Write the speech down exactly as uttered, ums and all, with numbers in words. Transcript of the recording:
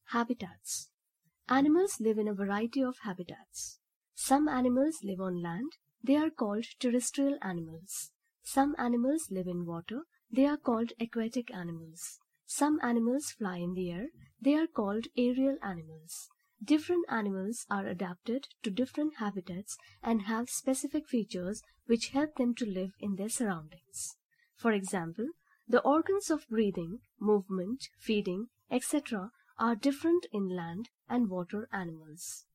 Habitats. Animals live in a variety of habitats. Some animals live on land. They are called terrestrial animals. Some animals live in water. They are called aquatic animals. Some animals fly in the air. They are called aerial animals. Different animals are adapted to different habitats and have specific features which help them to live in their surroundings. For example, the organs of breathing, movement, feeding, et cetera are different in land and water animals.